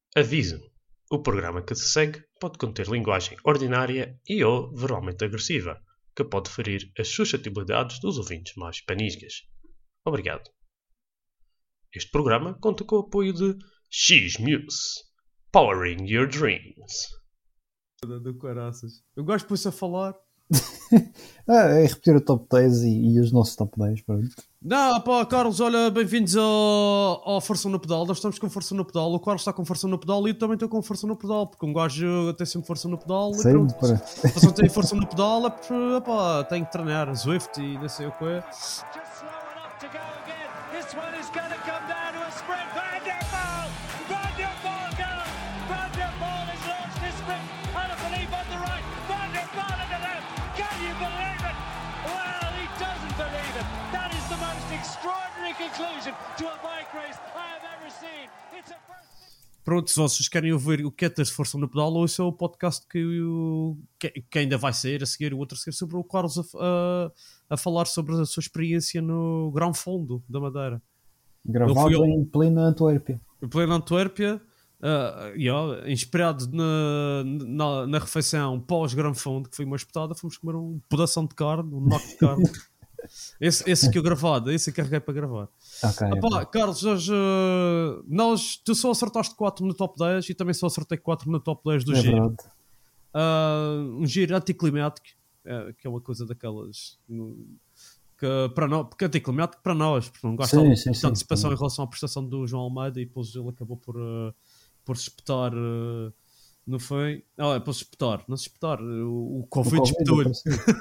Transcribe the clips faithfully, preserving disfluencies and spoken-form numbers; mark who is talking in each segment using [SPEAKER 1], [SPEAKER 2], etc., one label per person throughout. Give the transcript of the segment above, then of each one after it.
[SPEAKER 1] Aviso: o programa que se segue pode conter linguagem ordinária e ou verbalmente agressiva, que pode ferir as suscetibilidades dos ouvintes mais panisgas. Obrigado. Este programa conta com o apoio de X-Muse, Powering Your Dreams.
[SPEAKER 2] Do caraças. Eu gosto de pôr-se a falar.
[SPEAKER 3] ah, é repetir o top dez e, e os nossos top dez. Pronto.
[SPEAKER 2] Não, pá, Carlos, olha, bem-vindos ao, ao Força no Pedal. Nós estamos com força no pedal. O Carlos está com força no pedal e eu também estou com força no pedal, porque um gajo tem sempre força no pedal.
[SPEAKER 3] Sim,
[SPEAKER 2] e pronto.
[SPEAKER 3] para...
[SPEAKER 2] Se não tem força no pedal, é porque, pá, tem que treinar Zwift e não sei o que é. Pronto, se vocês querem ouvir o que é ter força no pedal, ou esse é o podcast que, eu, que, que ainda vai sair a seguir, o outro a seguir, sobre o Carlos a, a, a falar sobre a sua experiência no Grão Fundo da Madeira.
[SPEAKER 3] Gravado em plena Antuérpia.
[SPEAKER 2] Em plena Antuérpia, uh, yeah, inspirado na, na, na refeição pós-Grão Fundo, que foi uma espetada, fomos comer um pedação de carne, um knock de carne. Esse, esse que eu gravado, esse eu carreguei para gravar.
[SPEAKER 3] Okay,
[SPEAKER 2] Epá,
[SPEAKER 3] okay.
[SPEAKER 2] Carlos, hoje, uh, nós, tu só acertaste quatro no top dez e também só acertei quatro no top dez do
[SPEAKER 3] é
[SPEAKER 2] giro. Uh, um giro anticlimático, é, que é uma coisa daquelas que, para nós, porque anticlimático para nós, porque não gosta de
[SPEAKER 3] sim, sim,
[SPEAKER 2] antecipação
[SPEAKER 3] sim.
[SPEAKER 2] em relação à prestação do João Almeida e depois ele acabou por, uh, por se espetar. Uh, Não foi? Ah, é para se espetar. Não se espetar. O, o Covid espetou-lhe.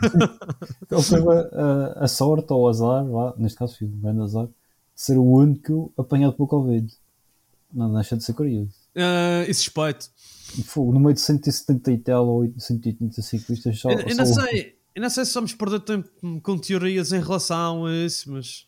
[SPEAKER 3] Ele teve a, a sorte ou o azar, lá, neste caso foi um grande azar, de ser o único apanhado pelo Covid. Não deixa de ser curioso.
[SPEAKER 2] Uh, e suspeito.
[SPEAKER 3] Fogo, no meio de cento e setenta e tal ou cento e oitenta ciclistas só,
[SPEAKER 2] eu, eu,
[SPEAKER 3] só
[SPEAKER 2] não sei, eu não sei se vamos perder tempo com teorias em relação a isso, mas...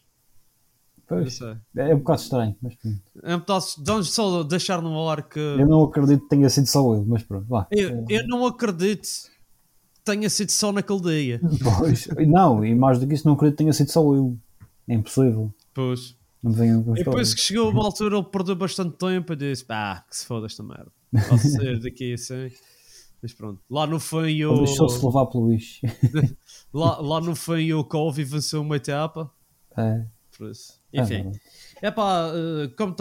[SPEAKER 3] Pois, é um bocado estranho, mas pronto.
[SPEAKER 2] É um bocado, vamos só deixar no ar que...
[SPEAKER 3] Eu não acredito que tenha sido só ele, mas pronto, vá.
[SPEAKER 2] Eu, eu não acredito que tenha sido só naquele dia.
[SPEAKER 3] Pois, não, e mais do que isso, não acredito que tenha sido só eu. É impossível.
[SPEAKER 2] Pois.
[SPEAKER 3] Não venham com
[SPEAKER 2] e depois que chegou uma altura, ele perdeu bastante tempo e disse, pá, que se foda esta merda. Posso ser daqui assim. Mas pronto, lá no fim eu...
[SPEAKER 3] Deixou-se levar pelo lixo.
[SPEAKER 2] lá, lá no fim eu Kovi venceu uma etapa.
[SPEAKER 3] É.
[SPEAKER 2] Por isso. Enfim. É pá, como,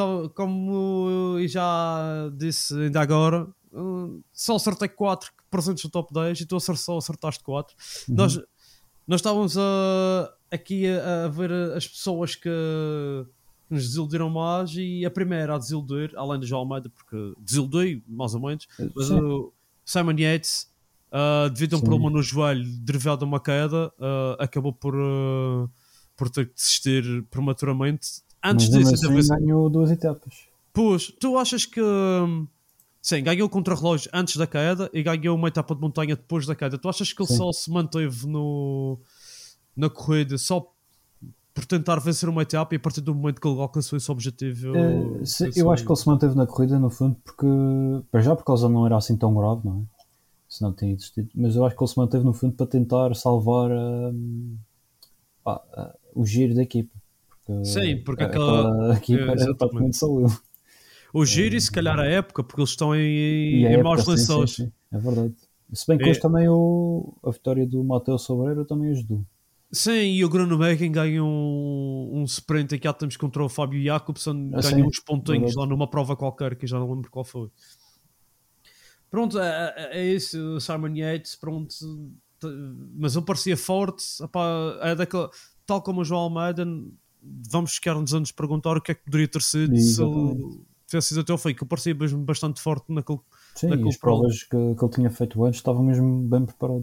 [SPEAKER 2] como eu já disse ainda agora, só acertei quatro presentes no top dez e tu só acertaste quatro. Uhum. Nós, nós estávamos a, aqui a, a ver as pessoas que nos desiludiram mais e a primeira a desiludir, além do João Almeida, porque desiludi mais ou menos, mas Sim. o Simon Yates, uh, devido a um Sim. problema no joelho derivado de uma queda, uh, acabou por... Uh, por ter que desistir prematuramente. Antes
[SPEAKER 3] mas
[SPEAKER 2] disso,
[SPEAKER 3] assim, vez... ganhou duas etapas.
[SPEAKER 2] Pois, tu achas que sim, ganhou o contra-relógio antes da queda e ganhou uma etapa de montanha depois da queda. Tu achas que ele sim. só se manteve no, na corrida só por tentar vencer uma etapa e a partir do momento que ele alcançou esse objetivo?
[SPEAKER 3] É, se, eu acho que ele se manteve na corrida no fundo porque, para já, porque a não era assim tão grave, não é? Se não tinha desistido. Mas eu acho que ele se manteve no fundo para tentar salvar um, ah, ah, o giro da equipa. Porque
[SPEAKER 2] sim, porque
[SPEAKER 3] aquela, aquela equipa é, era praticamente só eu.
[SPEAKER 2] O giro é, e se calhar a época, porque eles estão em, em maus lençóis.
[SPEAKER 3] Sim, sim, é verdade. Se bem que é. hoje também o, a vitória do Mateus Sobreiro também ajudou.
[SPEAKER 2] Sim, e o Groenewegen ganha um, um sprint aqui há tempos contra o Fábio Jacobsen,
[SPEAKER 3] ah,
[SPEAKER 2] ganha uns pontinhos verdade. Lá numa prova qualquer, que eu já não lembro qual foi. Pronto, é, é isso, o Simon Yates, pronto, mas ele parecia forte, opá, é daquela, tal como o João Almeida, vamos ficar-nos a nos perguntar o que é que poderia ter sido se ele tivesse sido até ao fim, que ele parecia mesmo bastante forte naquele
[SPEAKER 3] Sim,
[SPEAKER 2] naquele
[SPEAKER 3] e as provas que, que ele tinha feito antes estava mesmo bem preparado.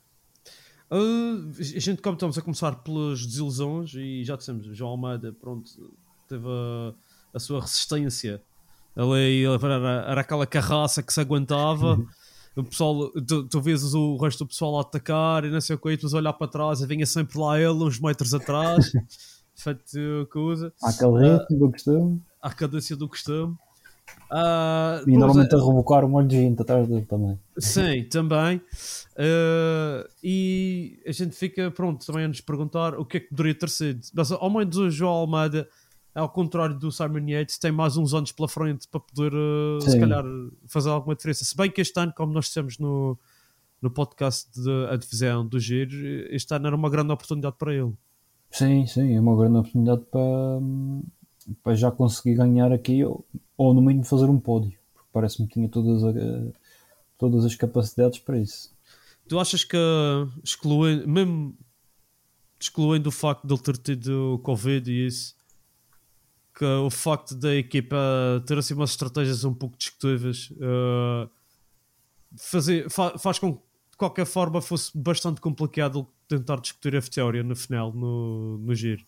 [SPEAKER 2] Uh, a gente, como estamos a começar pelas desilusões, e já dissemos, o João Almeida, pronto, teve a, a sua resistência. Ele era, era aquela carraça que se aguentava. O pessoal, tu, tu vês o resto do pessoal a atacar e não sei o que, e depois olhar para trás e vinha sempre lá ele, uns metros atrás, feito coisa.
[SPEAKER 3] Aquele ritmo do costume.
[SPEAKER 2] À cadência do costume. Uh,
[SPEAKER 3] e normalmente é, a rebocar um monte de gente atrás dele também.
[SPEAKER 2] Sim, também. Uh, e a gente fica, pronto, também a nos perguntar o que é que poderia ter sido. Mas ao menos o João Almeida ao contrário do Simon Yates, tem mais uns anos pela frente para poder, uh, se calhar, fazer alguma diferença. Se bem que este ano, como nós dissemos no, no podcast da divisão do Giro, este ano era uma grande oportunidade para ele.
[SPEAKER 3] Sim, sim, é uma grande oportunidade para, para já conseguir ganhar aqui, ou, ou no mínimo fazer um pódio, porque parece-me que tinha todas, a, todas as capacidades para isso.
[SPEAKER 2] Tu achas que, excluindo, mesmo excluindo o facto de ele ter tido Covid e isso, que o facto da equipa ter assim umas estratégias um pouco discutíveis uh, fazer, fa, faz com que de qualquer forma fosse bastante complicado tentar discutir a vitória no final, no, no Giro?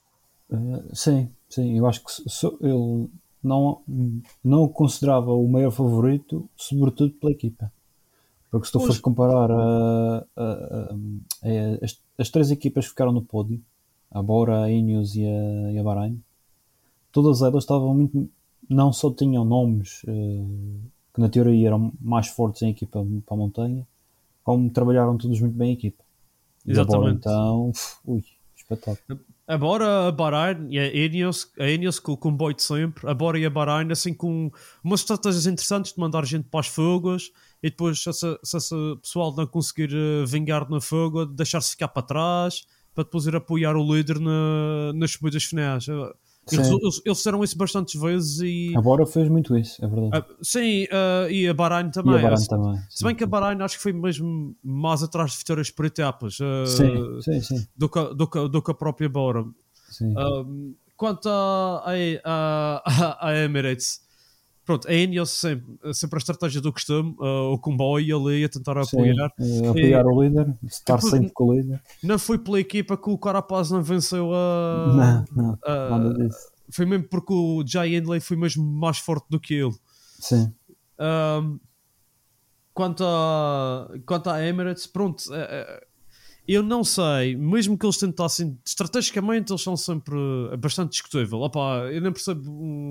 [SPEAKER 3] Uh, sim, sim, eu acho que so, ele não, não o considerava o maior favorito, sobretudo pela equipa. Porque se tu fores comparar a, a, a, a, as, as três equipas que ficaram no pódio, a Bora, a Ineos e a, e a Bahrein, todas elas estavam muito, não só tinham nomes uh, que na teoria eram mais fortes em equipa para a montanha, como trabalharam todos muito bem em equipa.
[SPEAKER 2] Exatamente.
[SPEAKER 3] E a Bora, então, ui, espetáculo.
[SPEAKER 2] Agora a Bahrein e a Ineos, a Ineos com o comboio de sempre, a Bora e a Bahrein assim com umas estratégias interessantes de mandar gente para as fugas e depois se esse pessoal não conseguir uh, vingar na fuga, deixar-se ficar para trás para depois ir apoiar o líder na, nas subidas finais. Eles, eles, eles fizeram isso bastantes vezes e...
[SPEAKER 3] A Bora fez muito isso, é verdade.
[SPEAKER 2] Uh, sim, uh, e a Bahrein também.
[SPEAKER 3] E a Bahrein
[SPEAKER 2] se,
[SPEAKER 3] também.
[SPEAKER 2] Se bem sim, que a Bahrein acho que foi mesmo mais atrás de vitórias por etapas uh,
[SPEAKER 3] sim, sim, sim.
[SPEAKER 2] Do, que, do, que, do que a própria Bora.
[SPEAKER 3] Sim.
[SPEAKER 2] Uh, quanto a, a, a, a Emirates, pronto, a Ineos sempre, sempre a estratégia do costume, uh, o comboio ali a tentar
[SPEAKER 3] sim,
[SPEAKER 2] apoiar.
[SPEAKER 3] Uh, apoiar e, o líder, estar depois, sempre com o líder.
[SPEAKER 2] Não foi pela equipa que o Carapaz não venceu a...
[SPEAKER 3] Não, não,
[SPEAKER 2] a,
[SPEAKER 3] nada disso.
[SPEAKER 2] Foi mesmo porque o Jay Hindley foi mesmo mais forte do que ele.
[SPEAKER 3] Sim.
[SPEAKER 2] Um, quanto, a, quanto à Emirates, pronto, eu não sei, mesmo que eles tentassem, estrategicamente eles são sempre bastante discutível. Opa, eu não percebo,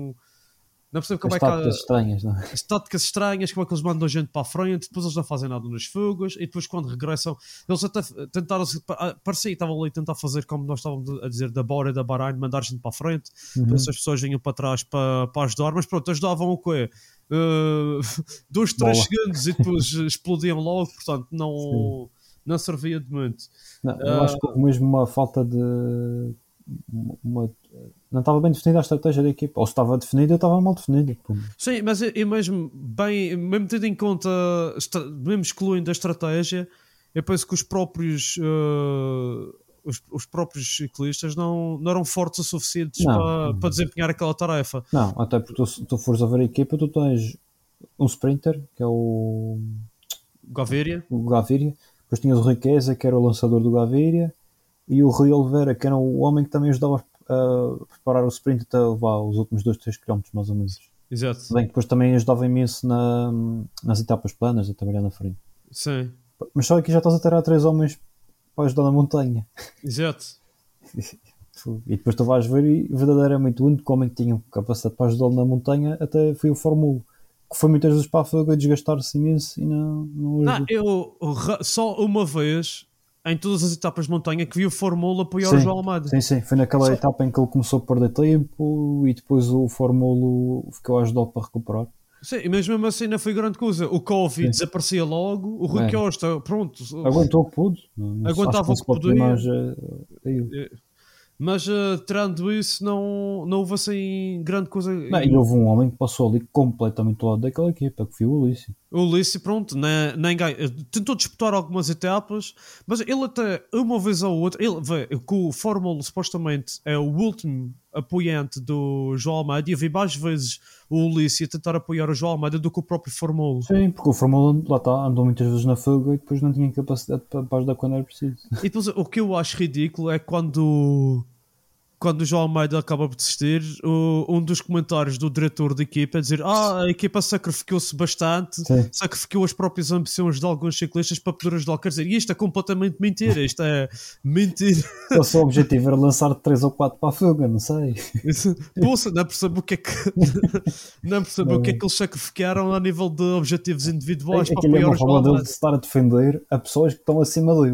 [SPEAKER 2] não percebo como
[SPEAKER 3] as
[SPEAKER 2] é que há
[SPEAKER 3] táticas estranhas, não é?
[SPEAKER 2] As táticas estranhas, como é que eles mandam gente para a frente, depois eles não fazem nada nas fugas, e depois quando regressam, eles até tentaram, parecia que estavam ali a tentar fazer como nós estávamos a dizer da Bora e da Bahrein, mandar gente para a frente, uhum. Para essas pessoas vinham para trás para, para ajudar, mas pronto, ajudavam o quê? Uh, dois, três Bola. segundos e depois explodiam logo, portanto não, não servia de muito.
[SPEAKER 3] Não, eu uh, acho que houve mesmo uma falta de... Uma, não estava bem definida a estratégia da equipa, ou se estava definida, eu estava mal definida.
[SPEAKER 2] Sim, mas eu, eu mesmo bem, mesmo tendo em conta, mesmo excluindo a estratégia, eu penso que os próprios uh, os, os próprios ciclistas não, não eram fortes o suficientes não, para, não. para desempenhar aquela tarefa.
[SPEAKER 3] Não, até porque tu, se tu fores a ver a equipa, tu tens um sprinter, que é o
[SPEAKER 2] Gaviria,
[SPEAKER 3] o Gaviria. Depois tinhas o Riqueza, que era o lançador do Gaviria, e o Rui Oliveira, que era o homem que também ajudava a preparar o sprint até levar os últimos dois, três quilómetros, mais ou menos.
[SPEAKER 2] Exato.
[SPEAKER 3] Bem, depois também ajudava imenso na, nas etapas planas, a trabalhar na frente.
[SPEAKER 2] Sim.
[SPEAKER 3] Mas só aqui já estás a ter três homens para ajudar na montanha.
[SPEAKER 2] Exato.
[SPEAKER 3] E depois tu vais ver e verdadeiramente o único homem que tinha capacidade para ajudá-lo na montanha até foi o Fórmula, que foi muitas vezes para a fuga e desgastar-se imenso e não... Não,
[SPEAKER 2] não eu só uma vez... em todas as etapas de montanha que vi o Fórmula apoiar
[SPEAKER 3] sim,
[SPEAKER 2] o João Almeida.
[SPEAKER 3] Sim, sim, foi naquela
[SPEAKER 2] Só...
[SPEAKER 3] etapa em que ele começou a perder tempo e depois o Fórmula ficou a ajudar para recuperar.
[SPEAKER 2] Sim, mas mesmo assim não foi grande coisa. O Covid sim. desaparecia logo, o Rui é. Costa, pronto.
[SPEAKER 3] Aguentou o que pôde.
[SPEAKER 2] Aguentava o que podia.
[SPEAKER 3] Mais, uh,
[SPEAKER 2] é. Mas uh, tirando isso, não, não houve assim grande coisa.
[SPEAKER 3] Não, e houve um homem que passou ali completamente do lado daquela equipa, que foi o Ulissi.
[SPEAKER 2] O Ulissi, pronto, nem, nem tentou disputar algumas etapas, mas ele até uma vez ou outra, ele vê que o Fórmula supostamente é o último apoiante do João Almeida, e eu vi mais vezes o Ulissi a tentar apoiar o João Almeida do que o próprio Fórmula.
[SPEAKER 3] Sim, porque o Fórmula lá está, andou muitas vezes na fuga e depois não tinha capacidade para, para ajudar quando era preciso.
[SPEAKER 2] E depois o que eu acho ridículo é quando... quando o João Almeida acaba por desistir, o, um dos comentários do diretor da equipa é dizer ah, a equipa sacrificou-se bastante, sim. sacrificou as próprias ambições de alguns ciclistas para poder ajudar. Quer dizer, isto é completamente mentira, isto é mentira.
[SPEAKER 3] O seu objetivo era lançar três ou quatro para a fuga, não sei.
[SPEAKER 2] Poxa, não percebo o que é que não percebo não. o que é que eles sacrificaram a nível de objetivos individuais.
[SPEAKER 3] É, para apoiar é uma forma dele de estar a defender a pessoas que estão acima dele.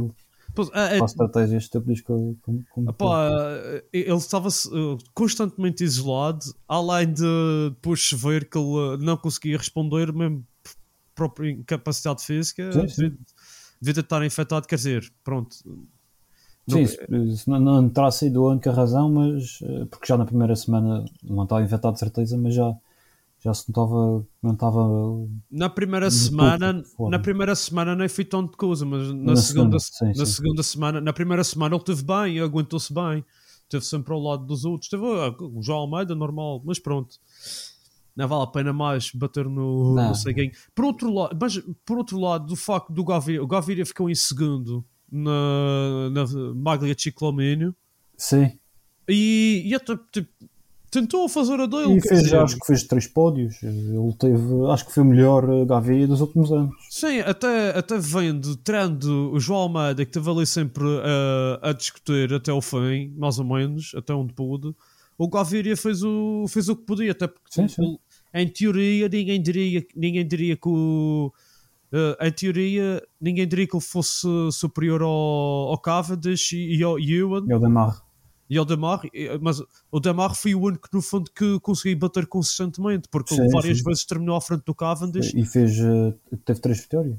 [SPEAKER 2] Pois, é, é,
[SPEAKER 3] Para estratégias estúpidas como, como, como
[SPEAKER 2] Pá, ele estava uh, constantemente isolado, além de depois ver que ele uh, não conseguia responder, mesmo por própria incapacidade física,
[SPEAKER 3] Sim, sim.
[SPEAKER 2] devido, devido a estar infectado. Quer dizer, pronto, não-
[SPEAKER 3] Sim, isso, isso não, não terá sido a única razão, mas eh, porque já na primeira semana não estava infectado de certeza, mas já, já se notava, não estava
[SPEAKER 2] na primeira
[SPEAKER 3] de
[SPEAKER 2] semana,
[SPEAKER 3] todo fora.
[SPEAKER 2] na primeira semana nem foi tanto coisa, mas na,
[SPEAKER 3] Na
[SPEAKER 2] segunda,
[SPEAKER 3] segunda, sim,
[SPEAKER 2] na
[SPEAKER 3] sim.
[SPEAKER 2] segunda semana, na primeira semana ele esteve bem, aguentou-se bem, esteve sempre ao lado dos outros, teve uh, o João Almeida normal, mas pronto. Não vale a pena mais bater no,
[SPEAKER 3] Não.
[SPEAKER 2] no ceguinho. Por outro lado, mas por outro lado, do facto do Gaviria, o Gaviria ficou em segundo na, na Maglia Ciclamínio
[SPEAKER 3] Sim.
[SPEAKER 2] e, e até, tipo, tentou fazer a dele,
[SPEAKER 3] E
[SPEAKER 2] quer
[SPEAKER 3] fez,
[SPEAKER 2] dizer,
[SPEAKER 3] acho que fez três pódios. Ele teve, acho que foi o melhor eh, Gaviria dos últimos anos.
[SPEAKER 2] sim, até, até vendo, trando o João Almeida, que esteve ali sempre uh, a discutir até o fim, mais ou menos, até onde pôde, o Gaviria fez o, fez o que podia, até porque
[SPEAKER 3] Sim, sim.
[SPEAKER 2] ele, em teoria ninguém diria, ninguém diria que o Uh, em teoria, ninguém diria que ele fosse superior ao, ao Cavendish e, e ao Ewan
[SPEAKER 3] É o Demar.
[SPEAKER 2] e ao Damar, mas o Damar foi o único, no fundo, que conseguiu bater consistentemente, porque ele
[SPEAKER 3] Sim,
[SPEAKER 2] várias
[SPEAKER 3] sim.
[SPEAKER 2] vezes terminou à frente do Cavendish.
[SPEAKER 3] E fez, eh, teve três vitórias.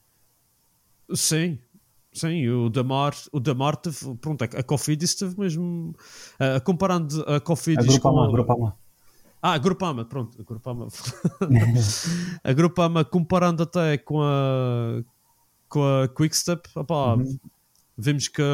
[SPEAKER 2] Sim, sim, o Damar, o Damar teve, pronto, a Cofidis teve mesmo, uh, comparando a
[SPEAKER 3] A
[SPEAKER 2] Cofidis com
[SPEAKER 3] Grupama,
[SPEAKER 2] a...
[SPEAKER 3] Grupama.
[SPEAKER 2] Ah, a Grupama, pronto, a Grupama. A Grupama, comparando até com a com a Quickstep, opá,
[SPEAKER 3] Uhum.
[SPEAKER 2] vimos que,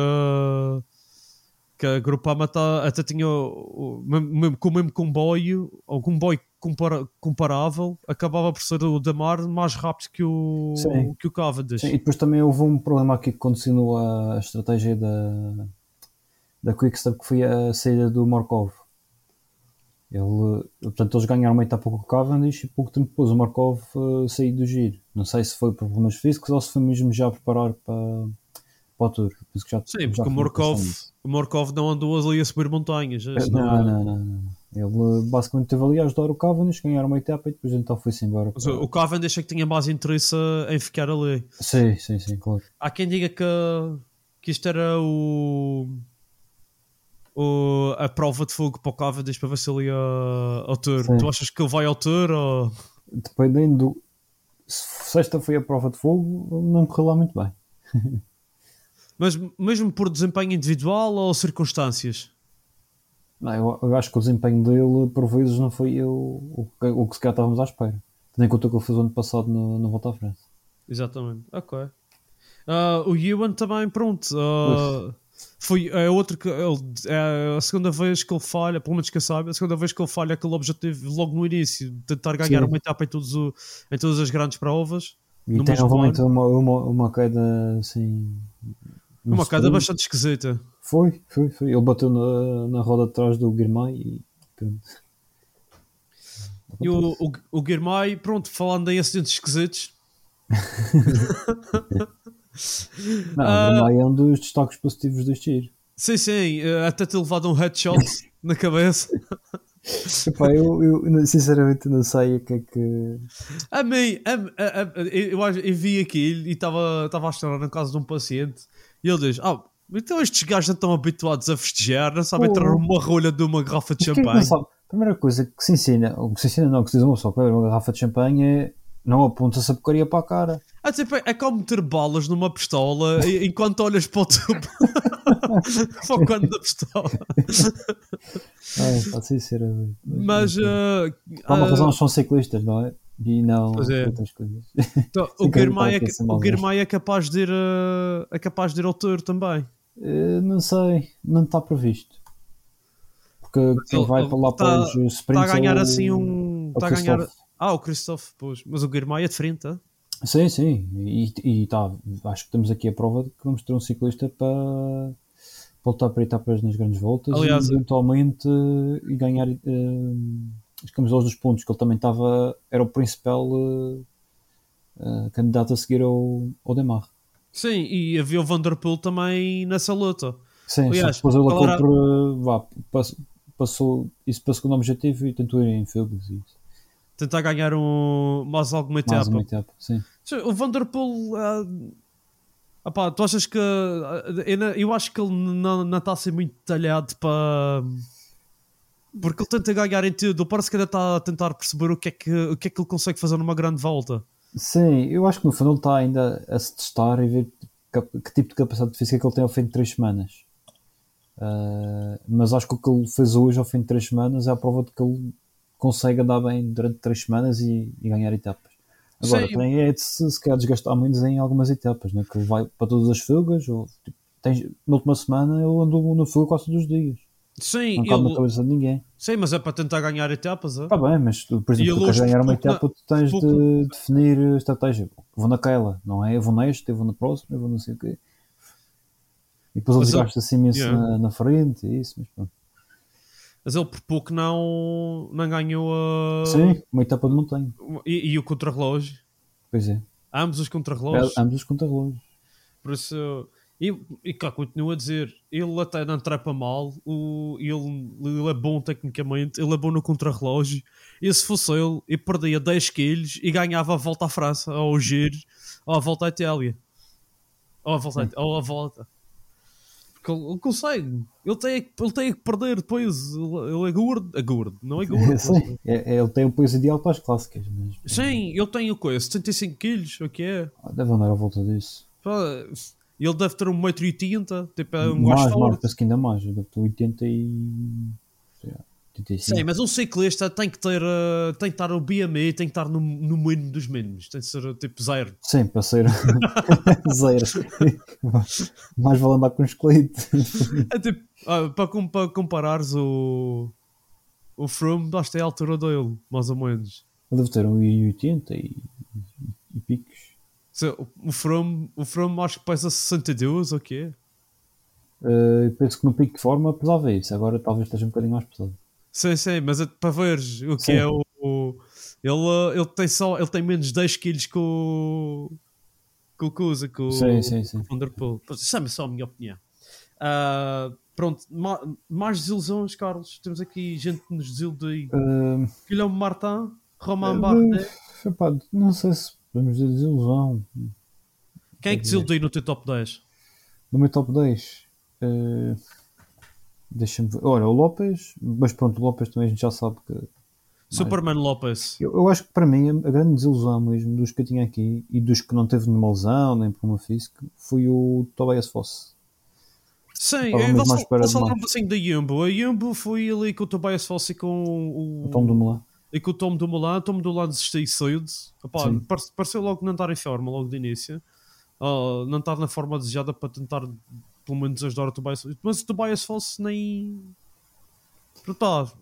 [SPEAKER 2] que a Grupama tá, até tinha o, o, mesmo, com o mesmo comboio, ou comboio compara, comparável, acabava por ser o Damar mais rápido que
[SPEAKER 3] Sim.
[SPEAKER 2] o, que o Cavendish.
[SPEAKER 3] Sim, e depois também houve um problema aqui que condicionou a estratégia da, da Quickstep, que foi a saída do Markov. Ele, portanto, eles ganharam uma etapa com o Cavendish e pouco tempo depois o Markov uh, saiu do giro. Não sei se foi por problemas físicos ou se foi mesmo já a preparar para, para o Tour. Penso que já,
[SPEAKER 2] Sim,
[SPEAKER 3] já
[SPEAKER 2] porque o
[SPEAKER 3] foi
[SPEAKER 2] Morkov,
[SPEAKER 3] pensando nisso.
[SPEAKER 2] o Morkov não andou ali a subir montanhas.
[SPEAKER 3] Eh,
[SPEAKER 2] Isso
[SPEAKER 3] Não,
[SPEAKER 2] não é...
[SPEAKER 3] não, não, não. Ele basicamente esteve ali a ajudar o Cavendish, ganharam uma etapa e depois então foi-se embora.
[SPEAKER 2] Mas
[SPEAKER 3] Para...
[SPEAKER 2] o Cavendish é que tinha mais interesse em ficar ali.
[SPEAKER 3] Sim, sim, sim, claro.
[SPEAKER 2] Há quem diga que, que isto era o, o, a prova de fogo para o Cavendish para ver se ele ia ao Tour.
[SPEAKER 3] Sim.
[SPEAKER 2] Tu achas que ele vai ao Tour ou...
[SPEAKER 3] Dependendo do... Se sexta foi a prova de fogo, não correu lá muito bem.
[SPEAKER 2] Mas mesmo por desempenho individual ou circunstâncias?
[SPEAKER 3] Não, eu, eu acho que o desempenho dele, por vezes, não foi o, o, que- o que se calhar estávamos à espera. Tendo em conta o que ele fez o ano passado no, no Volta à França.
[SPEAKER 2] Exatamente. Ok. Ah, o Ewan também, pronto. ah, foi é outro que ele, é a segunda vez que ele falha, pelo menos que eu saiba, a segunda vez que ele falha aquele objetivo logo no início de tentar ganhar
[SPEAKER 3] Sim.
[SPEAKER 2] uma etapa em, todos o, em todas as grandes provas.
[SPEAKER 3] E
[SPEAKER 2] No
[SPEAKER 3] tem
[SPEAKER 2] mesmo
[SPEAKER 3] novamente
[SPEAKER 2] ano.
[SPEAKER 3] uma, uma, uma queda assim. no
[SPEAKER 2] Uma queda
[SPEAKER 3] sprint.
[SPEAKER 2] bastante esquisita.
[SPEAKER 3] Foi, foi, foi. Ele bateu na, na roda de trás do Guirmay e pronto.
[SPEAKER 2] E o, o, o Guirmay, pronto, falando em acidentes esquisitos.
[SPEAKER 3] Não,
[SPEAKER 2] Ah,
[SPEAKER 3] o Guirmay é um dos destaques positivos deste giro.
[SPEAKER 2] sim, sim, eh, até ter levado um headshot na cabeça.
[SPEAKER 3] Epá, eu, eu sinceramente não sei o que é que.
[SPEAKER 2] A mim, a, a, a, eu, acho- eu vi aquilo e estava a chorar na casa de um paciente e ele diz: Ah, então estes gajos não estão habituados a festejar, não sabem
[SPEAKER 3] Pô.
[SPEAKER 2] entrar uma rolha de uma garrafa de
[SPEAKER 3] Mas quem é que não
[SPEAKER 2] champanhe.
[SPEAKER 3] sabe? A primeira coisa que se ensina, ou que se ensina não, que se diz uma pessoa para beber uma garrafa de champanhe é não aponta-se a porcaria para a cara.
[SPEAKER 2] Ah, tipo, é como meter balas numa pistola e- enquanto olhas para o tubo. Para o cano da pistola.
[SPEAKER 3] Ai, pá, sinceramente.
[SPEAKER 2] Mas. ah,
[SPEAKER 3] Há uma
[SPEAKER 2] ah,
[SPEAKER 3] razão, eles são ciclistas, não é? E não
[SPEAKER 2] Pois é.
[SPEAKER 3] outras coisas.
[SPEAKER 2] então,
[SPEAKER 3] Sim,
[SPEAKER 2] o
[SPEAKER 3] que
[SPEAKER 2] Guirmay é,
[SPEAKER 3] está aqui a
[SPEAKER 2] que-
[SPEAKER 3] ser
[SPEAKER 2] o
[SPEAKER 3] mal
[SPEAKER 2] Guirmay é capaz de ir ah, é capaz de ir ao Tour também.
[SPEAKER 3] Eh, não sei, não está previsto. Porque quem
[SPEAKER 2] ele-
[SPEAKER 3] vai
[SPEAKER 2] ele
[SPEAKER 3] para lá
[SPEAKER 2] tá-
[SPEAKER 3] para os
[SPEAKER 2] Está
[SPEAKER 3] sprints
[SPEAKER 2] a ganhar
[SPEAKER 3] é o,
[SPEAKER 2] assim um.
[SPEAKER 3] é o
[SPEAKER 2] Está a ganhar.
[SPEAKER 3] Christophe.
[SPEAKER 2] Ah, o Christophe, pois. Mas o Guirmay é diferente, é?
[SPEAKER 3] Sim, sim. E, e tá, acho que temos aqui a prova de que vamos ter um ciclista para voltar para etapas nas grandes voltas
[SPEAKER 2] Aliás,
[SPEAKER 3] e eventualmente e ganhar eh, as camisolas dos pontos, que ele também estava, era o principal eh, eh, candidato a seguir ao, ao Demar.
[SPEAKER 2] sim, e havia o Vanderpool também nessa luta.
[SPEAKER 3] Sim,
[SPEAKER 2] Aliás,
[SPEAKER 3] só que depois ele
[SPEAKER 2] qual
[SPEAKER 3] acabou
[SPEAKER 2] era-
[SPEAKER 3] por eh, vá, pass- passou isso para o segundo objetivo e tentou ir em fields e isso.
[SPEAKER 2] Tentar ganhar um, mais alguma
[SPEAKER 3] Mais
[SPEAKER 2] etapa.
[SPEAKER 3] uma etapa, sim.
[SPEAKER 2] Sim, o Vanderpool, ah, Epá, tu achas que eu, não- eu acho que ele não, não está a ser muito detalhado para porque ele tenta ganhar em tudo. Ele parece que ainda está a tentar perceber o que é que, o que é que ele consegue fazer numa grande volta.
[SPEAKER 3] Sim, eu acho que no fundo ele está ainda a se testar e ver que, que tipo de capacidade física que ele tem ao fim de três semanas. Uh, mas acho que o que ele fez hoje ao fim de três semanas é a prova de que ele consegue andar bem durante três semanas e, e ganhar etapas. Agora,
[SPEAKER 2] Sim.
[SPEAKER 3] também é de se, se quer desgastar menos em algumas etapas, né? Que ele vai para todas as fugas. Ou, tipo, tens, na última semana ele andou no fuga quase todos os dias.
[SPEAKER 2] Sim,
[SPEAKER 3] Não cabe na
[SPEAKER 2] ele,
[SPEAKER 3] cabeça de ninguém.
[SPEAKER 2] sim, mas é para tentar ganhar etapas. É?
[SPEAKER 3] Está bem, mas tu, por
[SPEAKER 2] E
[SPEAKER 3] exemplo,
[SPEAKER 2] ele
[SPEAKER 3] tu queres
[SPEAKER 2] hoje
[SPEAKER 3] ganhar
[SPEAKER 2] por
[SPEAKER 3] uma
[SPEAKER 2] pouco, na-
[SPEAKER 3] etapa, tu tens
[SPEAKER 2] pouco.
[SPEAKER 3] de definir a estratégia. Vou naquela, não é? Eu vou neste, eu vou na próxima, eu vou não sei o quê. E depois ele
[SPEAKER 2] Mas ele,
[SPEAKER 3] desgasta assim imenso
[SPEAKER 2] yeah.
[SPEAKER 3] na, na frente e isso, mas pronto.
[SPEAKER 2] Mas ele por pouco não, não ganhou a.
[SPEAKER 3] Sim, uma etapa de montanha.
[SPEAKER 2] E, e o contrarrelógio.
[SPEAKER 3] Pois é.
[SPEAKER 2] Ambos os
[SPEAKER 3] É,
[SPEAKER 2] contrarrelógios.
[SPEAKER 3] ambos os contrarrelógios.
[SPEAKER 2] Por isso. E, e cá continuo a dizer, ele até não trepa mal, o, ele, ele é bom tecnicamente, ele é bom no contrarrelógio. E se fosse ele, ele perdia dez quilos e ganhava a volta à França, ou ao Giro, ou a volta à Itália. Ou a volta, à- ou a volta. Porque ele, ele consegue. Ele tem, ele tem que perder depois. Ele, ele é gordo. É gordo, não é gordo.
[SPEAKER 3] Sim, é, é, ele tem o peso ideal para as clássicas, mas
[SPEAKER 2] Sim, ele tem o quê? setenta e cinco quilos, o que é?
[SPEAKER 3] ah, deve andar à volta disso.
[SPEAKER 2] Pá, ele deve ter um metro e oitenta, tipo, é um gajo
[SPEAKER 3] Mais, mais,
[SPEAKER 2] forte.
[SPEAKER 3] penso que ainda mais. Eu deve ter oitenta e. sei lá, oitenta e cinco.
[SPEAKER 2] Sim, mas um ciclista tem que ter, uh, tem que estar o B M I, tem que estar no, no mínimo dos mínimos, tem que ser uh, tipo zero.
[SPEAKER 3] Sim, para ser zero. Mais vale andar com um esqueleto.
[SPEAKER 2] É tipo, ah, para, com- para comparares o, o Froome, basta a altura dele, mais ou menos.
[SPEAKER 3] Eu devo ter um e oitenta e, e picos.
[SPEAKER 2] Se- O Froome, o Froome acho que pesa sessenta e dois ou o quê?
[SPEAKER 3] Uh, penso que no pico de forma pesava isso. Agora talvez esteja um bocadinho mais pesado.
[SPEAKER 2] Sim, sim, mas é para veres o que
[SPEAKER 3] Sim.
[SPEAKER 2] é o. o- ele, uh, ele, tem só, ele tem menos dez quilos que o. que o Cusa, que o,
[SPEAKER 3] Sim, sim, sim.
[SPEAKER 2] o Van der Poel. Isso é só a minha opinião. Ah, pronto, ma- mais desilusões, Carlos. Temos aqui gente que nos desilude.
[SPEAKER 3] Uh,
[SPEAKER 2] Guilherme Martin, Romain
[SPEAKER 3] uh,
[SPEAKER 2] Bardet.
[SPEAKER 3] epá, não sei se podemos dizer desilusão.
[SPEAKER 2] Quem é que desiludiu no teu top dez?
[SPEAKER 3] No meu top dez, uh, deixa-me ver. Olha, o Lopes, mas pronto, o Lopes também a gente já sabe que.
[SPEAKER 2] Superman Lopes.
[SPEAKER 3] Eu, eu acho que para mim a, a grande desilusão mesmo dos que eu tinha aqui e dos que não teve nenhuma lesão nem problema físico foi o Tobias Foss.
[SPEAKER 2] Sim,
[SPEAKER 3] Estava
[SPEAKER 2] eu
[SPEAKER 3] mesmo
[SPEAKER 2] vou,
[SPEAKER 3] à
[SPEAKER 2] só-
[SPEAKER 3] espera
[SPEAKER 2] vou
[SPEAKER 3] de
[SPEAKER 2] falar um
[SPEAKER 3] mais.
[SPEAKER 2] pouquinho da Jumbo. A Jumbo foi ali com o Tobias Foss e com o,
[SPEAKER 3] O Tom Dumoulin.
[SPEAKER 2] e com o Tom Dumoulin. O Tom Dumoulin desistiu cedo. Opá,
[SPEAKER 3] Sim.
[SPEAKER 2] parece- pareceu logo não estar em forma, logo de início. Ah, não estar na forma desejada para tentar pelo menos ajudar o Tobias Foss. Mas o Tobias Foss nem... Pronto,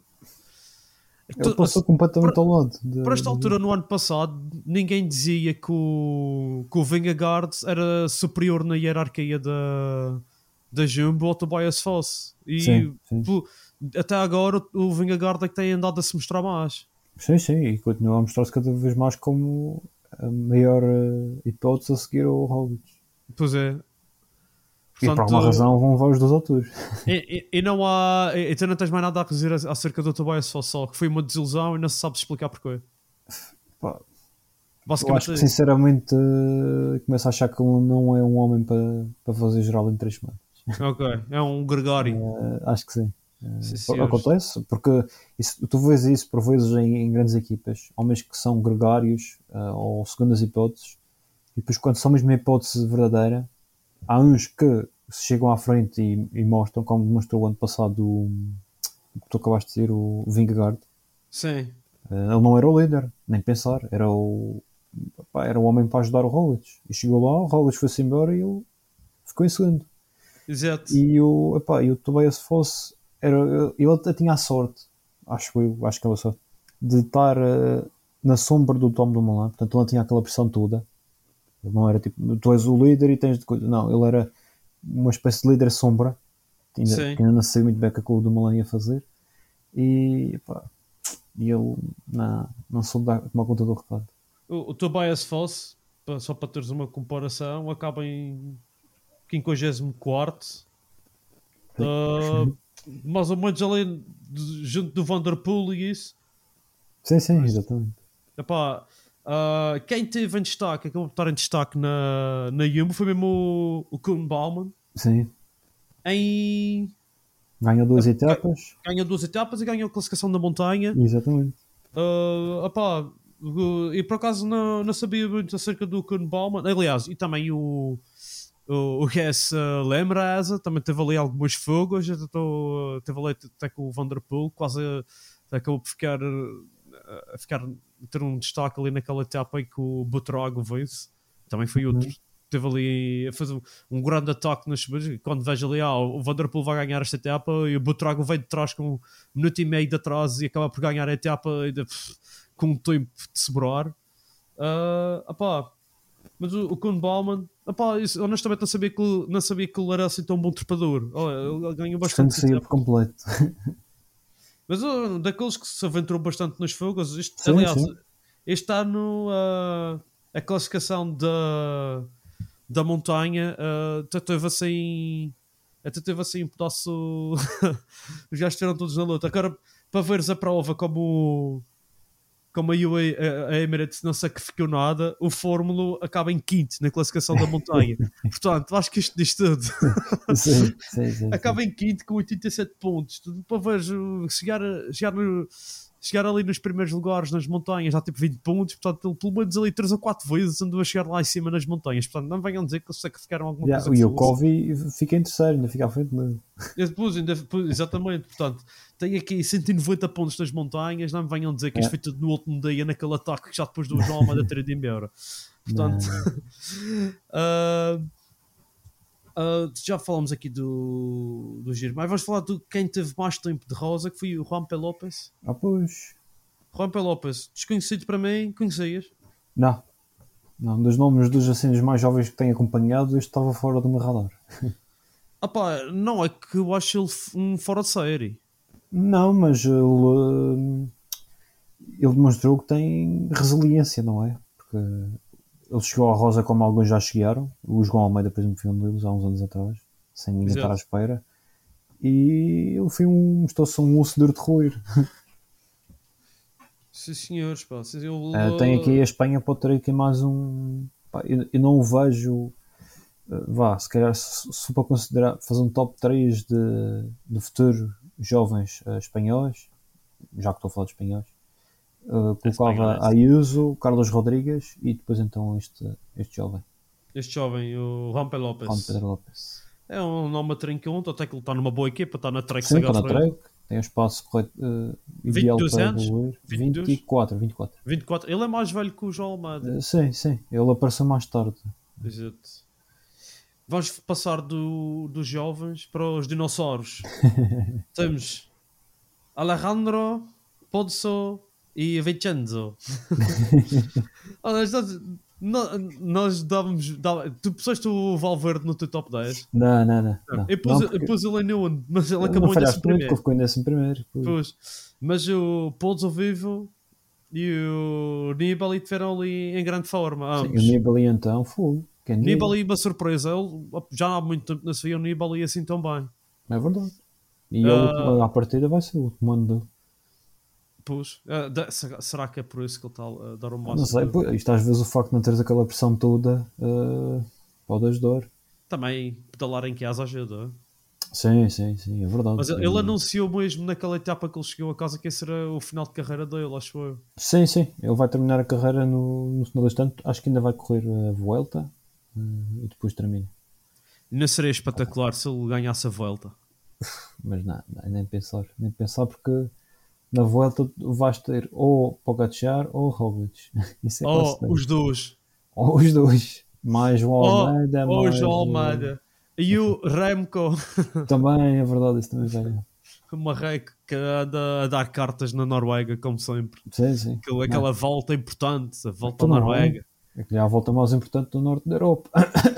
[SPEAKER 3] Ele passou completamente ao lado. de-
[SPEAKER 2] para esta altura, no ano passado, ninguém dizia que o, que o Vingegaard era superior na hierarquia da, da Jumbo ao Tobias Foss. E
[SPEAKER 3] Sim, sim.
[SPEAKER 2] pô, até agora o Vingegaard é que tem andado a se mostrar mais.
[SPEAKER 3] Sim, sim, e continua a mostrar-se cada vez mais como a maior uh, hipótese a seguir ao Roglic.
[SPEAKER 2] Pois é.
[SPEAKER 3] E por
[SPEAKER 2] Portanto,
[SPEAKER 3] alguma razão vão levar os dois autores.
[SPEAKER 2] E, e, e não há. E, tu não tens mais nada a dizer acerca do Tobias Foss, só que foi uma desilusão e não se sabe explicar porquê.
[SPEAKER 3] Pá, eu
[SPEAKER 2] Basicamente,
[SPEAKER 3] acho que sinceramente uh, começo a achar que ele não é um homem para, para fazer geral em três semanas.
[SPEAKER 2] ok, é um Gregório.
[SPEAKER 3] Uh, acho que sim. Uh,
[SPEAKER 2] Sim, senhores.
[SPEAKER 3] acontece, porque isso, tu vês isso por vezes em, em grandes equipas, homens que são gregários uh, ou segundas hipóteses, e depois quando são mesmo uma hipótese verdadeira, há uns que se chegam à frente e, e mostram, como demonstrou o ano passado o, o que tu acabaste de dizer, o Vingegaard.
[SPEAKER 2] Sim.
[SPEAKER 3] Uh, ele não era o líder, nem pensar, era o, pá, era o homem para ajudar o Roglic. E chegou lá, o Roglic foi-se embora e ele ficou em segundo.
[SPEAKER 2] Exato.
[SPEAKER 3] E o, epá, e o Tobias Foss, era, ele até tinha a sorte, acho eu, acho que era a sorte, de estar uh, na sombra do Tom Dumoulin, portanto ele não tinha aquela pressão toda. Ele não era tipo, tu és o líder e tens de coisa. Não, ele era uma espécie de líder sombra, que ainda,
[SPEAKER 2] Sim.
[SPEAKER 3] que ainda não sabia muito bem o que o Dumoulin ia fazer. E, epá, e ele não, não soube dar, tomar conta do recado.
[SPEAKER 2] O, o Tobias Foss, pa- só para teres uma comparação, acaba em quinquagésimo quarto.
[SPEAKER 3] Sim.
[SPEAKER 2] Uh, mais ou menos ali de- junto do Van der Poel e isso.
[SPEAKER 3] Sim, sim, exatamente.
[SPEAKER 2] Epá, Uh, quem teve em destaque, acabou de estar em destaque na, na Jumbo, foi mesmo o, o Koen Bouwman.
[SPEAKER 3] Sim.
[SPEAKER 2] Em...
[SPEAKER 3] Ganhou duas uh, etapas.
[SPEAKER 2] Ganhou duas etapas e ganhou a classificação da montanha.
[SPEAKER 3] Exatamente.
[SPEAKER 2] Uh, opá, uh, e por acaso não, não sabia muito acerca do Koen Bouwman. Aliás, e também o, o, o Guess uh, Lemreza também teve ali algumas fugas. Uh, teve ali até com o Van der Poel, quase uh, acabou por ficar, uh, a ficar ter um destaque ali naquela etapa em que o Butrago vence. Também foi outro. Uhum. Teve ali a fazer um, um grande ataque nas subidas. Quando vejo ali, ah, o Van der Poel vai ganhar esta etapa e o Butrago veio de trás com um minuto e meio de atraso e acaba por ganhar a etapa ainda, pff, com um tempo de sobrar. Uh, opá, mas o, o Koen Bouwman, opá, isso, honestamente não sabia, que, não sabia que ele era assim tão bom trepador. Oh, ele ganhou bastante.
[SPEAKER 3] Saiu por completo.
[SPEAKER 2] Mas uh, daqueles que se aventurou bastante nos fogos, isto,
[SPEAKER 3] sim,
[SPEAKER 2] aliás,
[SPEAKER 3] sim.
[SPEAKER 2] este ano uh, a classificação da, da montanha uh, até teve assim até teve assim um pedaço já estiveram todos na luta. Agora, para veres a prova como como a, U A, a Emirates não sacrificou nada, o Fórmula acaba em quinto na classificação da montanha. Portanto, acho que isto diz tudo.
[SPEAKER 3] Sim, sim, sim,
[SPEAKER 2] acaba
[SPEAKER 3] sim.
[SPEAKER 2] em quinto com oitenta e sete pontos. Tudo para ver chegar, chegar, no, chegar ali nos primeiros lugares nas montanhas, já tipo vinte pontos. Portanto, ele, pelo menos ali três ou quatro vezes andou a chegar lá em cima nas montanhas. Portanto, não venham dizer que eles sacrificaram alguma
[SPEAKER 3] yeah,
[SPEAKER 2] coisa.
[SPEAKER 3] E o Covey fica em terceiro, ainda fica à frente mesmo.
[SPEAKER 2] Depois, ainda, exatamente, portanto, tem aqui cento e noventa pontos nas montanhas. Não me venham dizer que é. Isto foi tudo no último dia, naquele ataque que já depois do João Almeida ter ido embora. Portanto, uh, uh, já falamos aqui do, do Giro, mas vamos falar de quem teve mais tempo de rosa, que foi o Juan P. Lopes.
[SPEAKER 3] Ah, pois.
[SPEAKER 2] Juan P. Lopes, desconhecido para mim, conhecias?
[SPEAKER 3] Não, não, dos nomes dos, assim, dos mais jovens que tenho acompanhado, este estava fora do meu radar.
[SPEAKER 2] Ah pá, não, é que eu acho ele um fora de série.
[SPEAKER 3] Não, mas ele, ele demonstrou que tem resiliência, não é? Porque ele chegou à rosa como alguns já chegaram. O João Almeida, por exemplo, foi um deles há uns anos atrás, sem ninguém estar à espera. E ele foi um, mostrou-se um osso duro de roer.
[SPEAKER 2] Sim, senhores, pá. Eu...
[SPEAKER 3] Uh, tem aqui a Espanha, pode ter aqui mais um... Pá, eu, eu não o vejo... Vá, se calhar se, se para considerar fazer um top três de, de futuro jovens uh, espanhóis, já que estou a falar de espanhóis, uh, colocava é Ayuso, Carlos Rodrigues e depois então este, este jovem.
[SPEAKER 2] Este jovem, o Juan P. Lopes.
[SPEAKER 3] Juan Pedro Lopes.
[SPEAKER 2] É um nome a trinquento, até que ele está numa boa equipa, está na Trek.
[SPEAKER 3] Sim, está na Trek, tem um espaço correto, uh, ideal para
[SPEAKER 2] anos?
[SPEAKER 3] evoluir. vinte e quatro, vinte e quatro.
[SPEAKER 2] vinte e quatro. Ele é mais velho que o João Almeida.
[SPEAKER 3] Uh, sim, sim, ele apareceu mais tarde.
[SPEAKER 2] Exato. Vamos passar do, dos jovens para os dinossauros. Temos Alejandro, Pozzo e Vincenzo. nós, nós dávamos. dávamos tu puseste o Valverde no teu top dez?
[SPEAKER 3] Não, não, não. não.
[SPEAKER 2] Eu pus,
[SPEAKER 3] não porque...
[SPEAKER 2] eu pus ele em onde? Mas ele acabou em décimo primeiro.
[SPEAKER 3] Ficou em décimo primeiro.
[SPEAKER 2] Pois. Mas o Pozzo Vivo e o Nibali tiveram ali em grande forma.
[SPEAKER 3] Sim, o Nibali então foi.
[SPEAKER 2] Nibali, uma surpresa, ele, já há muito tempo não se via o Nibali assim tão bem.
[SPEAKER 3] É verdade. E uh, a partida vai ser o último ano dele.
[SPEAKER 2] Pois, uh, de, será que é por isso que ele está a dar um máximo?
[SPEAKER 3] Não sei, pô, isto às vezes o facto de não teres aquela pressão toda uh, pode ajudar.
[SPEAKER 2] Também pedalar em casa ajuda.
[SPEAKER 3] Sim, sim, sim, é verdade.
[SPEAKER 2] Mas ele, ele anunciou mesmo naquela etapa que ele chegou a casa que esse era o final de carreira dele, acho eu.
[SPEAKER 3] Sim, sim, ele vai terminar a carreira no, no final deste ano, acho que ainda vai correr a Vuelta. Uh, e depois termina.
[SPEAKER 2] Não seria espetacular se ele ganhasse a Vuelta.
[SPEAKER 3] Mas não, não, nem pensar, nem pensar porque na Vuelta vais ter ou Pogacar ou Roglic. Isso é
[SPEAKER 2] oh, os dois.
[SPEAKER 3] Ou os dois. Mais o Almeida.
[SPEAKER 2] Ou
[SPEAKER 3] mais
[SPEAKER 2] o João Almeida. O... E o Remco.
[SPEAKER 3] Também é verdade, isso também vai.
[SPEAKER 2] Uma rec que anda a dar cartas na Noruega, como sempre.
[SPEAKER 3] Sim, sim.
[SPEAKER 2] Aquela, aquela volta importante, a volta à Noruega.
[SPEAKER 3] É que é a volta mais importante do norte da Europa.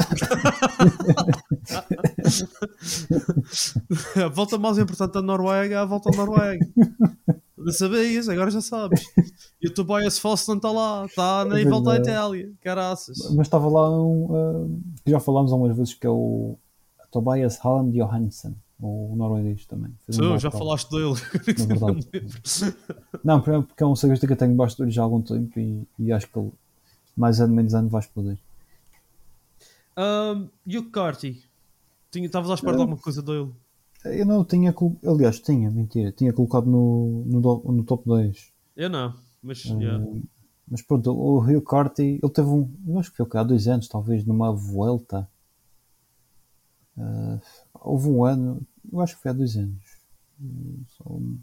[SPEAKER 2] A volta mais importante da Noruega é a volta à Noruega. Não sabias, agora já sabes. E o Tobias Foss não está lá, está nem volta à Itália. Caraças.
[SPEAKER 3] Mas estava lá um uh, que já falámos algumas vezes, que é o Tobias Halland Johansson. o norueguês também. Fez um
[SPEAKER 2] Tu
[SPEAKER 3] bom
[SPEAKER 2] já
[SPEAKER 3] trabalho,
[SPEAKER 2] falaste dele.
[SPEAKER 3] na verdade. Não, porque é um ciclista que eu tenho baixo de olho já há algum tempo e, e acho que ele, mais ano menos ano, vai explodir.
[SPEAKER 2] um, e o Carty? Estavas à espera de alguma coisa dele?
[SPEAKER 3] Eu não tinha, aliás, tinha, mentira, tinha colocado no, no, no top dez.
[SPEAKER 2] Eu não, mas
[SPEAKER 3] Uh,
[SPEAKER 2] yeah.
[SPEAKER 3] Mas pronto, o Rio Carty, ele teve um, eu acho que foi há dois anos, talvez, numa Vuelta. Uh, houve um ano, eu acho que foi há dois anos. Uh, só um...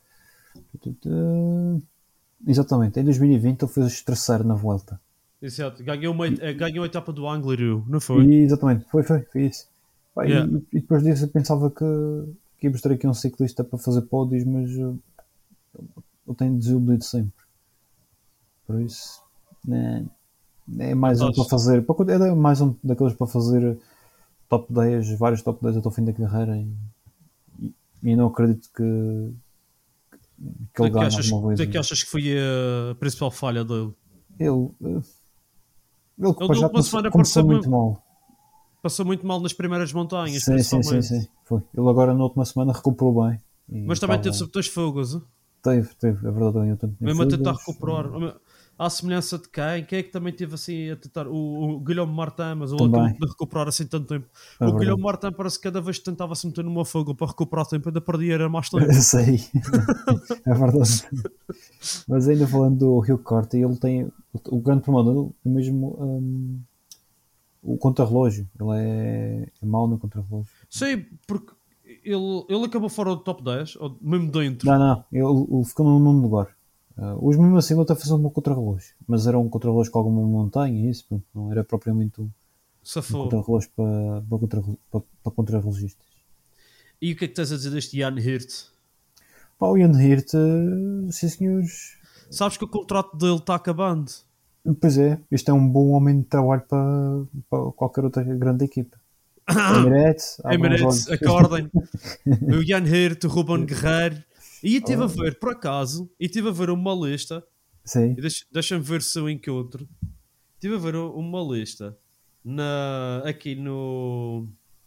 [SPEAKER 3] uh, exatamente, em dois mil e vinte ele fez terceiro na Vuelta.
[SPEAKER 2] Exato, ganhou, uma, e, ganhou a etapa do Angliru, não foi?
[SPEAKER 3] E, exatamente, foi, foi, foi isso. Pá,
[SPEAKER 2] yeah.
[SPEAKER 3] e, e depois disso eu pensava que, que íamos ter aqui um ciclista para fazer pódios, mas uh, eu tenho desiludido sempre. Por isso, né, é mais um para fazer, é mais um daqueles para fazer top dez, vários top dez até o fim da carreira e, e, e não acredito que, que ele ganhe alguma coisa.
[SPEAKER 2] O que é que achas que foi a principal falha dele?
[SPEAKER 3] Ele, ele,
[SPEAKER 2] ele
[SPEAKER 3] já começou, começou muito mal.
[SPEAKER 2] Passou muito mal nas primeiras montanhas,
[SPEAKER 3] sim, sim, sim, sim, foi. Ele agora na última semana recuperou bem.
[SPEAKER 2] Mas também teve subtões fogos.
[SPEAKER 3] Teve, teve, é verdade. Eu tenho
[SPEAKER 2] mesmo a tentar recuperar. À semelhança de quem? Quem é que também teve assim a tentar? O, o Guilherme Martin, mas ele acabou de recuperar assim tanto tempo. É o Guilherme Martin parece que cada vez que tentava se meter numa fogo para recuperar tempo, ainda perdia, era mais tempo.
[SPEAKER 3] Eu sei, é verdade. Mas ainda falando do Rio Carty, ele tem o grande problema dele é mesmo um, o contrarrelógio. Ele é, é mau no contrarrelógio.
[SPEAKER 2] Sim, porque ele, ele acabou fora do top dez, ou mesmo dentro.
[SPEAKER 3] Não, não, ele, ele ficou no nono lugar. Uh, hoje mesmo assim ele está a fazer um contrarrelógio, mas era um contrarrelógio com alguma montanha, isso, pronto, não era propriamente um, um contrarrelógio para, para, contra, para, para contrarrelogistas.
[SPEAKER 2] E o que é que tens a dizer deste Jan Hirt?
[SPEAKER 3] Pá, o Jan Hirt, uh, sim senhores.
[SPEAKER 2] Sabes que o contrato dele está acabando.
[SPEAKER 3] Pois é, este é um bom homem de trabalho para, para qualquer outra grande equipa. Emirates,
[SPEAKER 2] Emirates, acordem. O Jan Hirt, o Ruben Guerreiro. E estive oh. a ver, por acaso, e estive a ver uma lista.
[SPEAKER 3] Sim.
[SPEAKER 2] Deixa, deixa-me ver se eu encontro. Estive a ver uma lista na, aqui no,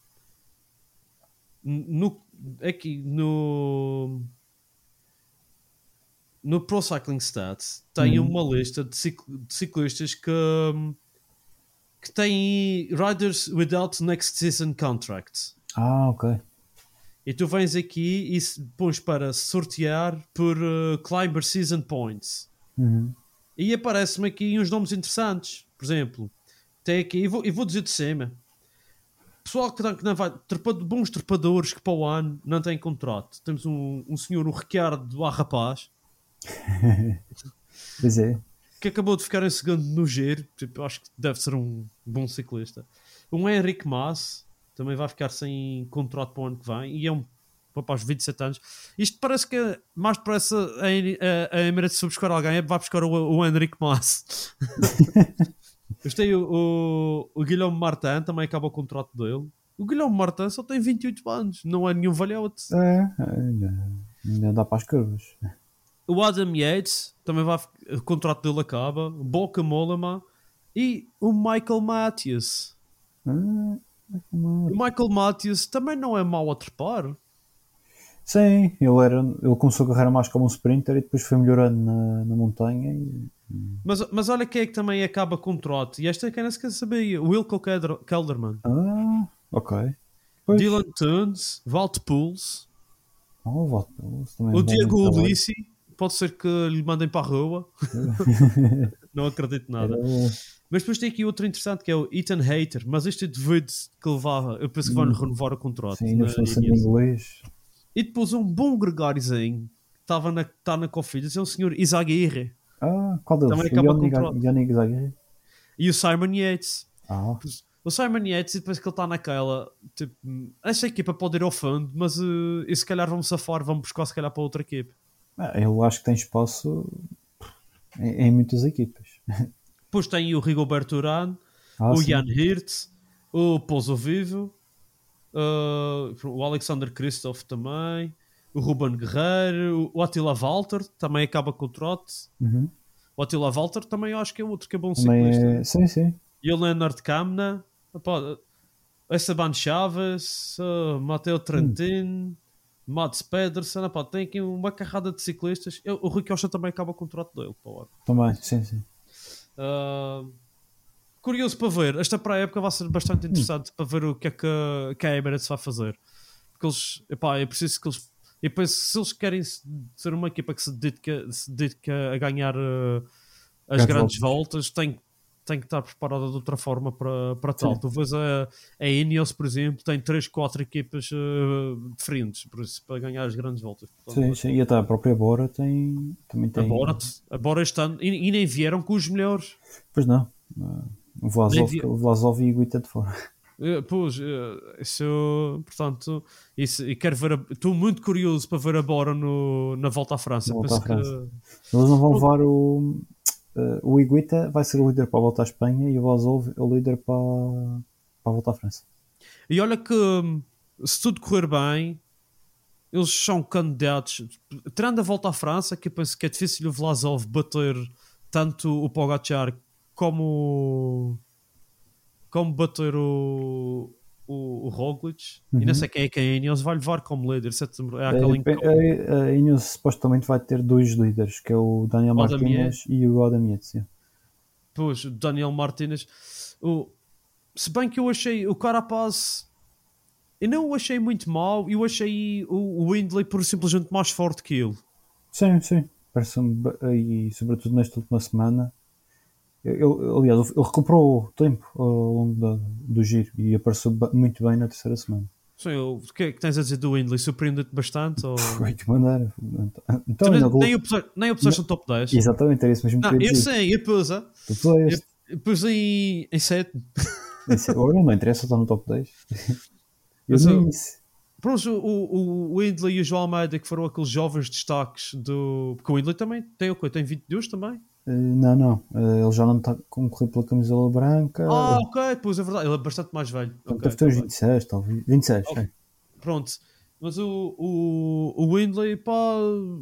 [SPEAKER 2] no. Aqui no. No Pro Cycling Stats tem uhum. uma lista de, cicl, de ciclistas que, que têm Riders Without Next Season Contracts.
[SPEAKER 3] Ah, ok.
[SPEAKER 2] E tu vens aqui e pões para sortear por uh, Climber Season Points.
[SPEAKER 3] Uhum.
[SPEAKER 2] E aparece-me aqui uns nomes interessantes. Por exemplo, tem aqui, e vou, e vou dizer de cima, pessoal que, que não vai, trepado, bons trepadores que para o ano não têm contrato. Temos um, um senhor, o Ricciardo Arrapaz,
[SPEAKER 3] pois é.
[SPEAKER 2] que acabou de ficar em segundo no giro. Tipo, acho que deve ser um bom ciclista. Um Henrique Mas também vai ficar sem contrato para o ano que vem e é um rapaz de vinte e sete anos. Isto parece que mais depressa a, a, a Emirates se buscar alguém vai buscar o, o Henrique Mas. Gostei. o, o, o Guilherme Martin também acaba o contrato dele. O Guilherme Martin só tem vinte e oito anos, não é nenhum valhote.
[SPEAKER 3] É, ainda, ainda dá para as curvas.
[SPEAKER 2] O Adam Yates também vai, o contrato dele acaba. Boca Mollema e o Michael Matthews.
[SPEAKER 3] Ah,
[SPEAKER 2] o Michael Matthews também não é mau a trepar.
[SPEAKER 3] Sim, ele, era, ele começou a carreira mais como um sprinter e depois foi melhorando na, na montanha. E...
[SPEAKER 2] Mas, mas olha quem é que também acaba com trote. E esta é quem não se quer saber. O Wilco Kelderman.
[SPEAKER 3] Ah, ok.
[SPEAKER 2] Pois. Dylan Tunes, Walt Pouls.
[SPEAKER 3] Oh, Walt Pouls também
[SPEAKER 2] o Diego Ulissi. Pode ser que lhe mandem para a rua. Não acredito nada. Mas depois tem aqui outro interessante que é o Ethan Hayter. Mas este é devido que levava. Eu penso que vai-lhe renovar o contrato.
[SPEAKER 3] Sim, ainda estou sendo inglês.
[SPEAKER 2] E depois um bom Gregáriozinho que estava na, tá na Cofidis é o senhor Izaguirre.
[SPEAKER 3] Ah, qual deles?
[SPEAKER 2] Também acaba o contrato.
[SPEAKER 3] Yannick Izaguirre.
[SPEAKER 2] E o Simon Yates.
[SPEAKER 3] Ah.
[SPEAKER 2] O Simon Yates, e depois que ele está naquela, tipo, esta equipa pode ir ao fundo, mas uh, e se calhar vamos safar, vamos buscar se calhar para outra equipe.
[SPEAKER 3] Eu acho que tem espaço em, em muitas equipas.
[SPEAKER 2] Depois tem o Rigoberto Urán,
[SPEAKER 3] ah,
[SPEAKER 2] o
[SPEAKER 3] sim.
[SPEAKER 2] Jan Hirt, o Pouso Vivo, uh, o Alexander Kristoff também, o Ruben Guerreiro, o Attila Walter também acaba com o trote.
[SPEAKER 3] Uhum.
[SPEAKER 2] O Attila Walter também eu acho que é outro que é bom
[SPEAKER 3] também
[SPEAKER 2] ciclista.
[SPEAKER 3] É... Sim, sim.
[SPEAKER 2] E o Leonard Kamna. Opa, Esteban Chaves, uh, Matteo Trentin, hum. Mats Pedersen, epá, tem aqui uma carrada de ciclistas. Eu, o Rui Costa também acaba o contrato dele. Pô.
[SPEAKER 3] Também, sim, sim.
[SPEAKER 2] Uh, curioso para ver. Esta para a época vai ser bastante interessante hum. para ver o que é que, que a Emirates vai fazer. Porque eles, epá, é preciso que eles. Eu penso que se eles querem ser uma equipa que se dedica, se dedica a ganhar uh, as Ganho grandes voltas, tem, tem que estar preparada de outra forma para, para tal. Tu vês a, a Ineos, por exemplo, tem três, quatro equipas uh, diferentes por isso, para ganhar as grandes voltas. Portanto,
[SPEAKER 3] sim, sim. E até a própria Bora tem, também tem.
[SPEAKER 2] A Bora, a Bora este ano, e, e nem vieram com os melhores.
[SPEAKER 3] Pois não. O Vlasov, vi... o Vlasov e o Iguita de fora.
[SPEAKER 2] Uh, pois, uh, isso, portanto, isso, e quero ver. Estou muito curioso para ver a Bora no, na volta à França.
[SPEAKER 3] Na volta à França.
[SPEAKER 2] Que...
[SPEAKER 3] Eles não vão levar o. Uh, o Iguita vai ser o líder para a volta à Espanha e o Vlasov é o líder para, para a volta à França.
[SPEAKER 2] E olha que, se tudo correr bem, eles são candidatos. Tirando a volta à França, que eu penso que é difícil o Vlasov bater tanto o Pogacar como. como bater o, o, o Roglic, uhum. E não sei quem é quem é a Ineos vai levar como líder. É
[SPEAKER 3] a, a Ineos supostamente vai ter dois líderes, que é o Daniel o Martínez e o Adam Yates.
[SPEAKER 2] Pois, o Daniel Martínez. O, se bem que eu achei o Carapaz, eu não o achei muito mau, eu achei o, o Windley por simplesmente mais forte que ele.
[SPEAKER 3] Sim, sim. Parece-me, e sobretudo nesta última semana. Ele, aliás, ele recuperou tempo ao longo da, do giro e apareceu muito bem na terceira semana.
[SPEAKER 2] Sim, o que é que tens a dizer do Windley? Surpreendeu-te bastante? Ou...
[SPEAKER 3] Foi que maneira. Então,
[SPEAKER 2] nem,
[SPEAKER 3] vou...
[SPEAKER 2] nem, o, nem o puseste no top dez.
[SPEAKER 3] Exatamente, era isso mesmo que
[SPEAKER 2] eu dizer. Eu sei, eu pus.
[SPEAKER 3] Tu puseste.
[SPEAKER 2] Eu pus em, em sete.
[SPEAKER 3] Agora não interessa, está no top dez. Eu
[SPEAKER 2] nem
[SPEAKER 3] disse.
[SPEAKER 2] Pronto, o, o, o Windley e o João Almeida, que foram aqueles jovens destaques do. Porque o Windley também tem o quê? Tem vinte e dois também?
[SPEAKER 3] Uh, não, não. Uh, ele já não está a concorrer pela camisola branca.
[SPEAKER 2] Ah, ok, pois é verdade. Ele é bastante mais velho.
[SPEAKER 3] Então,
[SPEAKER 2] Okay,
[SPEAKER 3] deve ter os vinte e seis, talvez. vinte e seis,
[SPEAKER 2] okay.
[SPEAKER 3] É.
[SPEAKER 2] Pronto. Mas o, o, o Windley, pá.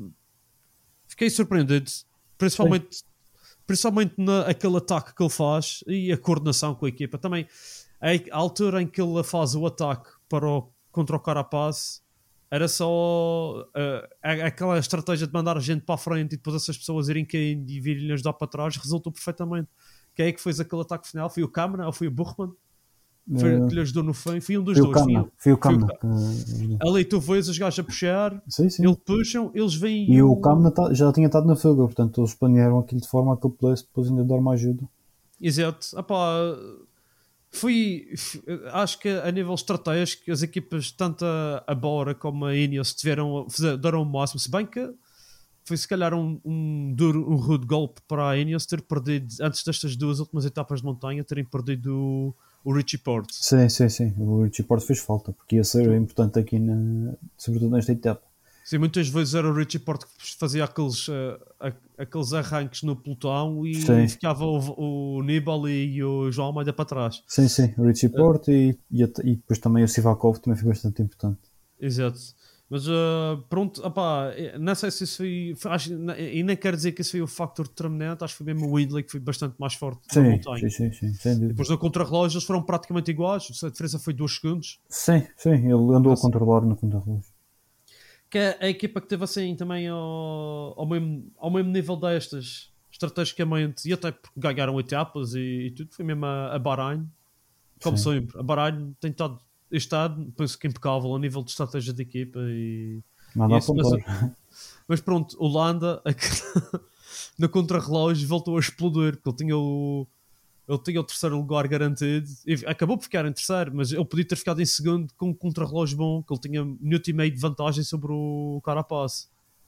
[SPEAKER 2] Fiquei surpreendido. Principalmente, principalmente naquele ataque que ele faz e a coordenação com a equipa. Também, a, a altura em que ele faz o ataque para o, contra o Carapaz. Era só uh, aquela estratégia de mandar a gente para a frente e depois essas pessoas irem caindo e virem lhes dar para trás, resultou perfeitamente. Quem é que fez aquele ataque final? Foi o Câmara ou foi o Buchmann? Foi uh, que lhe ajudou no fim? Foi um dos
[SPEAKER 3] foi
[SPEAKER 2] dois.
[SPEAKER 3] O foi, foi o Câmara.
[SPEAKER 2] Ali tu vês os gajos a puxar,
[SPEAKER 3] sim, sim.
[SPEAKER 2] Eles puxam, eles vêm.
[SPEAKER 3] E o, o Câmara tá, já tinha estado na fuga, portanto eles planearam aquilo de forma a que ele pudesse depois ainda dar uma ajuda.
[SPEAKER 2] Exato. Epá, Fui, acho que a nível estratégico as equipas tanto a, a Bora como a Ineos tiveram, deram o máximo, se bem que foi se calhar um, um duro, um rude golpe para a Ineos ter perdido, antes destas duas últimas etapas de montanha, terem perdido o, o Richie Porte.
[SPEAKER 3] Sim, sim, sim, o Richie Porte fez falta, porque ia ser importante aqui, na, sobretudo nesta etapa.
[SPEAKER 2] Sim, muitas vezes era o Richie Porte que fazia aqueles, uh, aqueles arranques no pelotão e sim. Ficava o, o Nibali e o João Almeida para trás.
[SPEAKER 3] Sim, sim, o Richie Porte uh, e, e, e depois também o Sivakov também foi bastante importante.
[SPEAKER 2] Exato. Mas uh, pronto, opá, não sei se isso foi, foi acho, e nem quero dizer que isso foi o factor determinante, acho que foi mesmo o Windley que foi bastante mais forte
[SPEAKER 3] sim,
[SPEAKER 2] na montanha.
[SPEAKER 3] Sim, sim, sim, sem
[SPEAKER 2] depois do contrarrelógio eles foram praticamente iguais, a diferença foi dois segundos.
[SPEAKER 3] Sim, sim, ele andou assim. A controlar no contrarrelógio.
[SPEAKER 2] Que é a equipa que teve assim também ao, ao, mesmo, ao mesmo nível destas, estrategicamente, e até porque ganharam etapas e, e tudo, foi mesmo a, a Bahrein, como sim. Sempre. A Bahrein tem estado, estado, penso que impecável a nível de estratégia de equipa e.
[SPEAKER 3] Nada
[SPEAKER 2] e
[SPEAKER 3] isso,
[SPEAKER 2] mas, mas pronto, Holanda no contrarrelógio voltou a explodir, porque ele tinha o. Ele tinha o terceiro lugar garantido e acabou por ficar em terceiro, mas ele podia ter ficado em segundo com um contrarrelógio bom, que ele tinha um minuto e meio de vantagem sobre o Carapaz.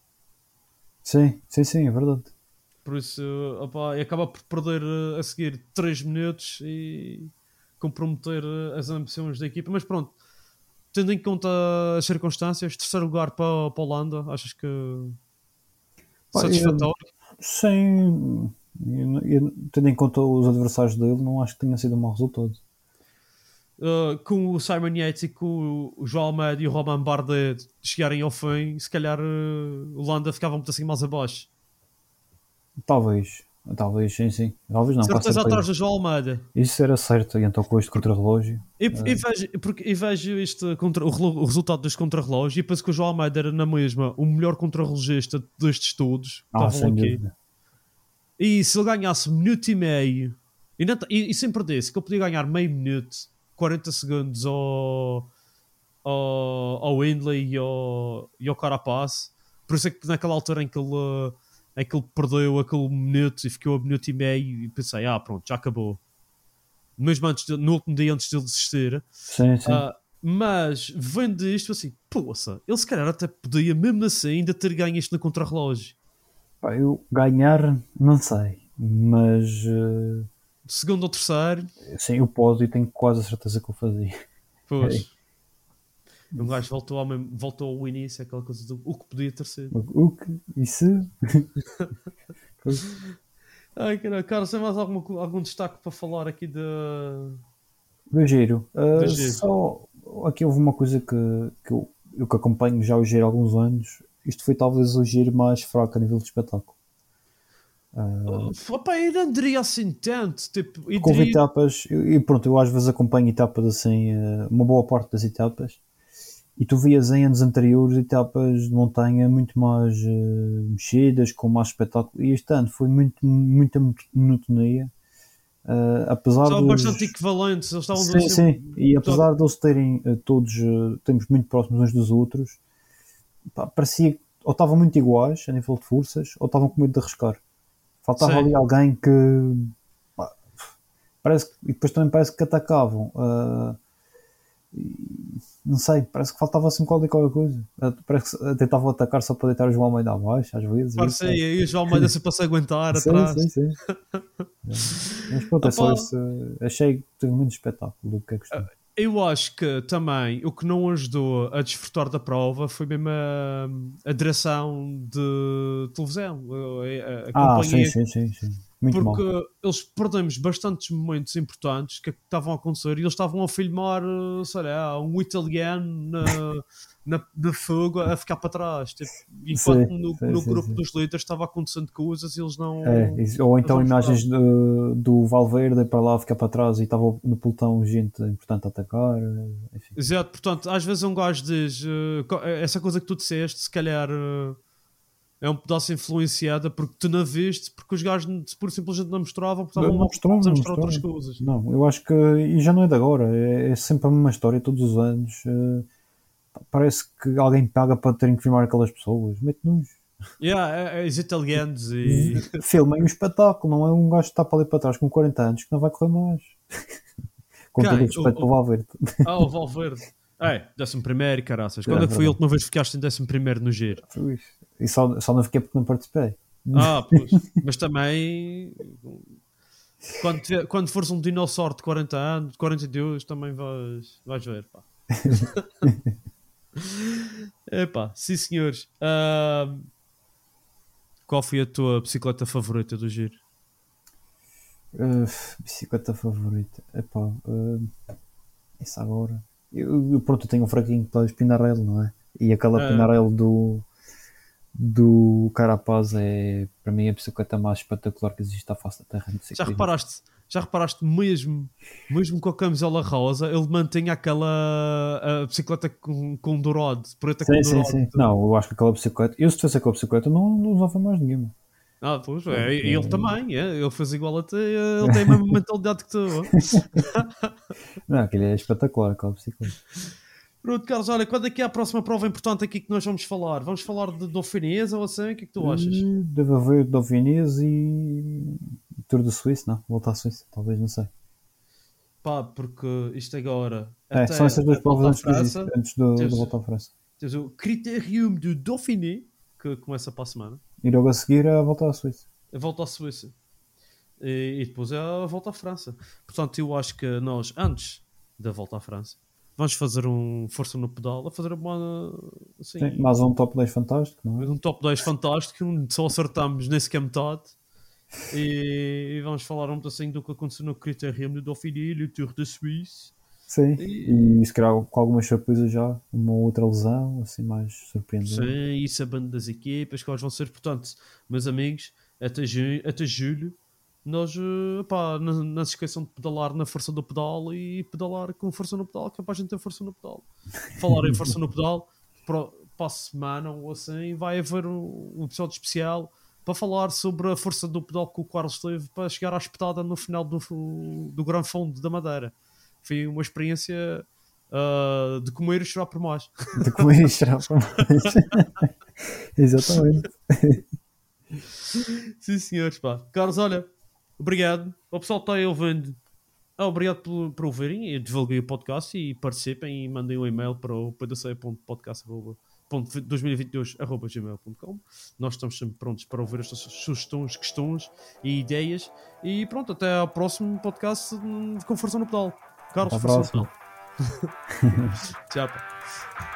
[SPEAKER 3] Sim, sim, sim, é verdade.
[SPEAKER 2] Por isso, opa, e acaba por perder a seguir três minutos e comprometer as ambições da equipa. Mas pronto, tendo em conta as circunstâncias, terceiro lugar para, para a Holanda, achas que
[SPEAKER 3] Pá,
[SPEAKER 2] satisfatório?
[SPEAKER 3] Eu, sim. Eu, eu, tendo em conta os adversários dele, não acho que tenha sido um mau resultado.
[SPEAKER 2] Uh, com o Simon Yates e com o João Almeida e o Romain Bardet chegarem ao fim, se calhar uh, o Holanda ficava um pouco assim mais abaixo.
[SPEAKER 3] Talvez, Talvez, sim, sim. Talvez não, com
[SPEAKER 2] Certeza
[SPEAKER 3] certeza.
[SPEAKER 2] atrás do João Almeida.
[SPEAKER 3] Isso era certo, e então com este contra-relógio.
[SPEAKER 2] E, e, vejo, porque, e vejo este contra, o, relo- o resultado deste contrarrelógio e penso que o João Almeida era na mesma o melhor contrarrelogista destes todos que
[SPEAKER 3] Ah,
[SPEAKER 2] estavam
[SPEAKER 3] sem
[SPEAKER 2] aqui.
[SPEAKER 3] dúvida.
[SPEAKER 2] E se ele ganhasse um minuto e meio e, não, e, e sempre disse que ele podia ganhar meio minuto, quarenta segundos ao, ao, ao Windley e ao, e ao Carapaz. Por isso é que naquela altura em que ele, em que ele perdeu aquele minuto e ficou a minuto e meio e pensei, ah pronto, já acabou. Mesmo antes de, no último dia antes de ele desistir.
[SPEAKER 3] Sim, sim.
[SPEAKER 2] Uh, mas vendo isto assim, poça, ele se calhar até podia mesmo assim ainda ter ganho isto no contrarrelógio.
[SPEAKER 3] Pá, eu ganhar, não sei, mas uh,
[SPEAKER 2] Segundo ou terceiro,
[SPEAKER 3] sim, o pódio tenho quase a certeza que eu fazia.
[SPEAKER 2] pois. Um gajo voltou ao, mesmo, voltou ao início, aquela coisa do o que podia ter sido.
[SPEAKER 3] O que? E se?
[SPEAKER 2] Ai, caralho, cara, tem mais alguma, algum destaque para falar aqui de.
[SPEAKER 3] Do giro. Uh,
[SPEAKER 2] Do giro.
[SPEAKER 3] Só aqui houve uma coisa que, que eu, eu que acompanho já o giro há alguns anos. Isto foi talvez o giro mais fraco a nível de espetáculo.
[SPEAKER 2] Uh, opa, eu não diria assim tanto. Tipo,
[SPEAKER 3] Porque houve
[SPEAKER 2] diria...
[SPEAKER 3] etapas, e pronto, eu às vezes acompanho etapas assim, uma boa parte das etapas, e tu vias em anos anteriores etapas de montanha muito mais uh, mexidas, com mais espetáculo, e este ano foi muito, muita monotonia. Uh, apesar
[SPEAKER 2] São
[SPEAKER 3] dos...
[SPEAKER 2] bastante equivalentes, eles estavam
[SPEAKER 3] sim,
[SPEAKER 2] assim,
[SPEAKER 3] sim, e apesar de eles terem uh, todos, uh, temos muito próximos uns dos outros, pá, parecia que ou estavam muito iguais a nível de forças, ou estavam com medo de arriscar. Faltava sim. ali alguém que pá, parece que, e depois também parece que atacavam. Uh, não sei, parece que faltava assim qualquer coisa. Uh, parece que tentavam atacar só para deitar o João Almeida abaixo, às vezes.
[SPEAKER 2] Parece aí, aí o João Almeida sempre para se aguentar
[SPEAKER 3] sim,
[SPEAKER 2] atrás.
[SPEAKER 3] Sim, sim. Mas pronto, é só isso. Achei que teve muito espetáculo do que é costume.
[SPEAKER 2] Eu acho que também o que não ajudou a desfrutar da prova foi mesmo a, a direção de televisão, a, a
[SPEAKER 3] ah,
[SPEAKER 2] companhia.
[SPEAKER 3] Sim, sim, sim, sim. Muito
[SPEAKER 2] porque
[SPEAKER 3] mal.
[SPEAKER 2] eles perdemos bastantes momentos importantes que estavam a acontecer e eles estavam a filmar, sei lá, um italiano na, na, na fogo a ficar para trás. Tipo, enquanto
[SPEAKER 3] sim,
[SPEAKER 2] no,
[SPEAKER 3] sim,
[SPEAKER 2] no
[SPEAKER 3] sim,
[SPEAKER 2] grupo
[SPEAKER 3] sim.
[SPEAKER 2] dos líderes estava acontecendo coisas e eles não.
[SPEAKER 3] É, ou então imagens do, do Valverde para lá ficar para trás e estava no pelotão gente importante a atacar. Enfim.
[SPEAKER 2] Exato, portanto, às vezes um gajo diz uh, essa coisa que tu disseste, se calhar. Uh, é um pedaço influenciada porque tu não viste, porque os gajos por simplesmente não mostravam, porque estavam
[SPEAKER 3] não mostravam,
[SPEAKER 2] a
[SPEAKER 3] não
[SPEAKER 2] mostrar
[SPEAKER 3] mostravam.
[SPEAKER 2] outras coisas.
[SPEAKER 3] Não, eu acho que, e já não é de agora, é, é sempre a mesma história todos os anos. Uh, parece que alguém paga para terem que filmar aquelas pessoas, mete-nos.
[SPEAKER 2] Yeah, é, é, os italianos e.
[SPEAKER 3] Filmem um espetáculo, não é um gajo que está para ali para trás com quarenta anos que não vai correr mais. Com
[SPEAKER 2] Quem?
[SPEAKER 3] todo o respeito para o Valverde.
[SPEAKER 2] Ah, o Valverde. É, décimo primeiro, caraças. Quando é, é que foi a última vez que ficaste em décimo primeiro no giro?
[SPEAKER 3] E só, só não fiquei porque não participei.
[SPEAKER 2] Ah, pois. Mas também. Quando, tiver, quando fores um dinossauro de quarenta anos, quarenta e dois, também vais, vais ver, pá. Epá, sim senhores. Uh, qual foi a tua bicicleta favorita do giro?
[SPEAKER 3] Uh, bicicleta favorita? Epá, uh, isso agora. Eu, eu, pronto, eu tenho um fraquinho para Pinarello, não é? E aquela uh, Pinarello do, do Carapaz é, para mim, a bicicleta mais espetacular que existe à face da terra.
[SPEAKER 2] Já reparaste, já reparaste mesmo, mesmo com a camisola rosa, ele mantém aquela a bicicleta com, com dourado, preta
[SPEAKER 3] sim,
[SPEAKER 2] com
[SPEAKER 3] sim,
[SPEAKER 2] dourado.
[SPEAKER 3] Sim. Não, eu acho que aquela bicicleta, eu se tivesse aquela bicicleta não, não usava mais nenhuma.
[SPEAKER 2] Ah, pois, é, ele é... também, é, ele fez igual a ti, ele tem a mesma mentalidade que tu.
[SPEAKER 3] Não, aquele é espetacular, aquela bicicleta.
[SPEAKER 2] Pronto, Carlos, olha, quando é que é a próxima prova importante aqui que nós vamos falar? Vamos falar de Dauphinés ou assim? O que é que tu achas?
[SPEAKER 3] Deve haver Dauphinés e Tour de Suíça, não? Voltar à Suíça, talvez, não sei.
[SPEAKER 2] Pá, porque isto agora...
[SPEAKER 3] É,
[SPEAKER 2] até
[SPEAKER 3] são essas duas provas antes,
[SPEAKER 2] França,
[SPEAKER 3] antes do,
[SPEAKER 2] tens,
[SPEAKER 3] do voltar à França.
[SPEAKER 2] Tens o Critérium do Dauphiné, que começa para a semana.
[SPEAKER 3] E logo a seguir a volta à Suíça.
[SPEAKER 2] A volta à Suíça. E, e depois é a volta à França. Portanto, eu acho que nós, antes da volta à França, vamos fazer um força no pedal, a fazer uma... Assim,
[SPEAKER 3] sim, mais um top dez fantástico, não é?
[SPEAKER 2] Um top dez fantástico, só acertamos nem sequer metade. E, e vamos falar um assim do que aconteceu no Critérium do Dauphiné, no Tour de Suisse.
[SPEAKER 3] Sim, e, e se calhar com algumas surpresas já, uma outra lesão, assim mais surpreendente.
[SPEAKER 2] Sim, e sabendo das equipas, quais vão ser, portanto, meus amigos, até, ju- até julho, nós uh, pá, não, não se esqueçam de pedalar na força do pedal e pedalar com força no pedal, que é para a gente ter força no pedal. Falar em força no pedal, para, para a semana ou assim, vai haver um, um episódio especial para falar sobre a força do pedal que o Carlos teve para chegar à espetada no final do, do Gran Fundo da Madeira. Foi uma experiência uh, de comer e chorar por mais.
[SPEAKER 3] De comer e chorar por mais. Exatamente.
[SPEAKER 2] Sim, senhores, pá. Carlos, olha, obrigado. O pessoal que está aí ouvindo, ah, obrigado por, por ouvirem. Eu divulguei o podcast e participem e mandem um e-mail para o p d c ponto podcast ponto dois mil e vinte e dois arroba gmail ponto com. Nós estamos sempre prontos para ouvir estas sugestões, questões e ideias. E pronto, até ao próximo podcast com força no pedal. Carlos,
[SPEAKER 3] Até a
[SPEAKER 2] força no
[SPEAKER 3] próxima.
[SPEAKER 2] pedal. Tchau, pá.